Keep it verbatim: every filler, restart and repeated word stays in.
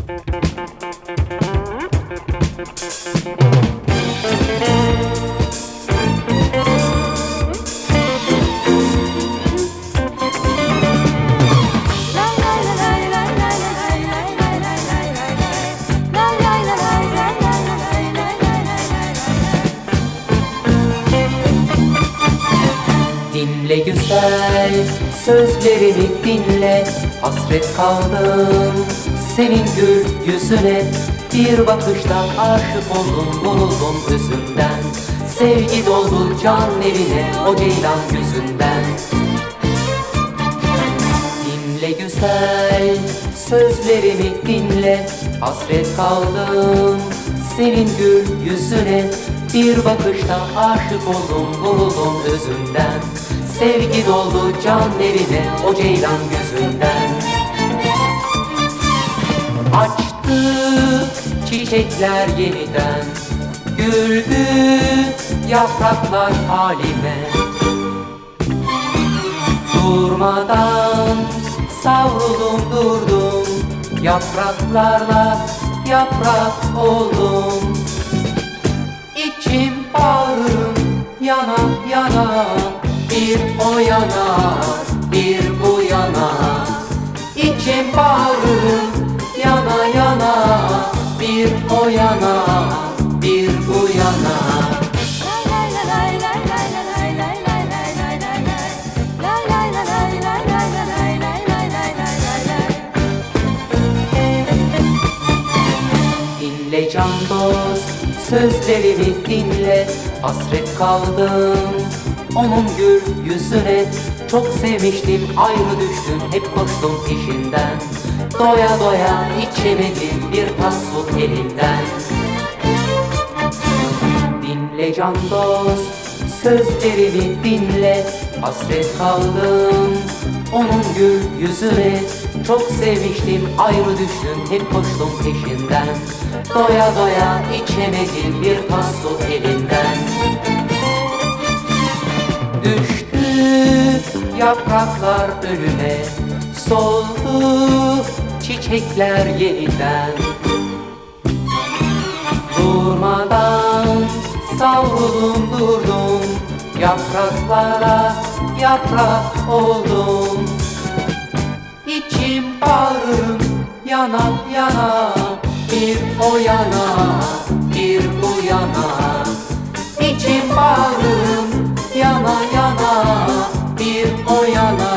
Dinle güzel sözlerimi dinle, hasret kaldım senin gül yüzüne. Bir bakışta aşık oldum, vuruldum özümden. Sevgi doldu can evine o ceylan yüzünden. Dinle güzel sözlerimi dinle, hasret kaldım senin gül yüzüne. Bir bakışta aşık oldum, vuruldum özümden. Sevgi doldu can evine o ceylan gözünden. Açtı çiçekler yeniden, güldü yapraklar halime. Durmadan savruldum durdum, yapraklarla yaprak oldum. İçim bağrım yana yana, bir o yana bir bu yana. İçim bağrım yana yana, bir o yana bir bu yana. Dinle can dost sözlerimi dinle, hasret kaldım onun gül yüzüne. Çok sevmiştim ayrı düştüm, hep koştum peşinden. Doya doya içemedim bir tas su elinden. Dinle can dost sözlerimi dinle, hasret kaldım onun gül yüzüne. Çok sevmiştim ayrı düştüm, hep koştum peşinden. Doya doya içemedim bir tas su elinden. Düştü yapraklar önüme, soldu çiçekler yeniden. Durmadan savruldum durdum, yapraklara yaprak oldum. İçim bağrım yana yana, bir o yana bir bu yana. İçim bağrım yana yana, bir o yana